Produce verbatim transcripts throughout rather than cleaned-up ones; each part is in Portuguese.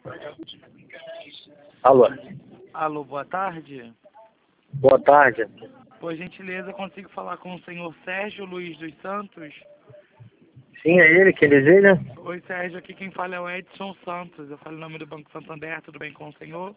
Alô. Alô, boa tarde. Boa tarde. Por gentileza, consigo falar com o senhor Sérgio Luiz dos Santos? Sim, é ele, quem deseja? Oi, Sérgio, aqui quem fala é o Edson Santos. Eu falo em nome do Banco Santander, tudo bem com o senhor?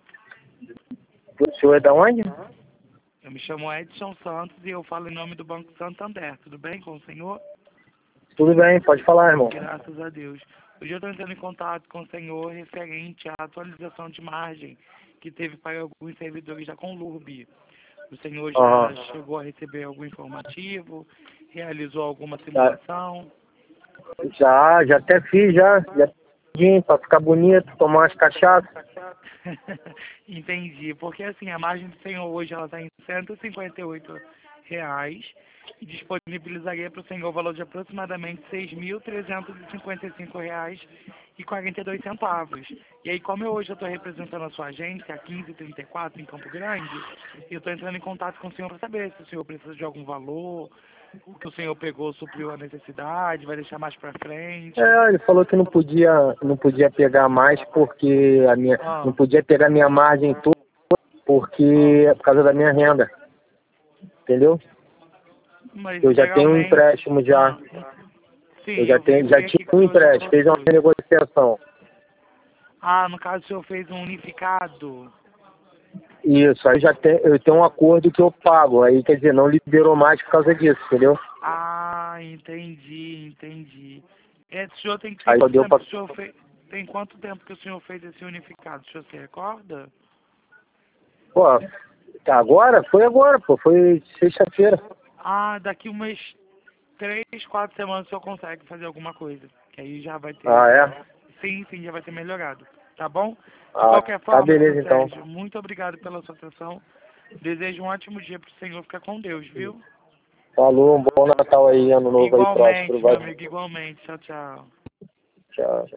O senhor é da onde? Eu me chamo Edson Santos e eu falo em nome do Banco Santander, tudo bem com o senhor? Tudo bem, pode falar, irmão. Graças a Deus. Hoje eu estou entrando em contato com o senhor referente à atualização de margem que teve para alguns servidores da Conlurb. O senhor já Aham. chegou a receber algum informativo? Realizou alguma simulação? Já, já até fiz, já. Já pedi pra ficar bonito, tomar umas cachaças. Entendi, porque assim, a margem do senhor hoje ela está em cento e cinquenta e oito reais e disponibilizaria para o senhor o valor de aproximadamente seis mil trezentos e cinquenta e cinco reais e quarenta e dois centavos. E aí, como eu hoje estou representando a sua agência, a quinze e trinta e quatro, em Campo Grande, eu estou entrando em contato com o senhor para saber se o senhor precisa de algum valor, o que o senhor pegou supriu a necessidade, vai deixar mais para frente. É, ele falou que não podia, não podia pegar mais porque a minha, Ah. não podia pegar minha margem toda porque é por causa da minha renda. Entendeu? Mas Eu já tenho um geralmente... empréstimo já. Ah, sim, Eu já eu tenho, vi, já vi aqui tinha que o um senhor já empréstimo, fez uma possui. negociação. Ah, no caso o senhor fez um unificado. Isso, aí já tem, eu tenho um acordo que eu pago, aí quer dizer, não liberou mais por causa disso, entendeu? Ah, entendi, entendi. É, o senhor tem Aí só quanto deu tempo pra... que o senhor fez? Tem quanto tempo que o senhor fez esse unificado? O senhor se recorda? Pô, agora? Foi agora, pô, foi sexta-feira. Ah, daqui umas três, quatro semanas o senhor consegue fazer alguma coisa. Que aí já vai ter. Ah, é? Sim, sim, já vai ter melhorado. Tá bom? De Ah, qualquer tá forma, seu beleza então. Sérgio, muito obrigado pela sua atenção. Desejo um ótimo dia pro senhor ficar com Deus, viu? Falou, um bom Natal aí, ano novo aí próspero, Igualmente, meu vai. amigo, igualmente. Tchau, tchau. Tchau.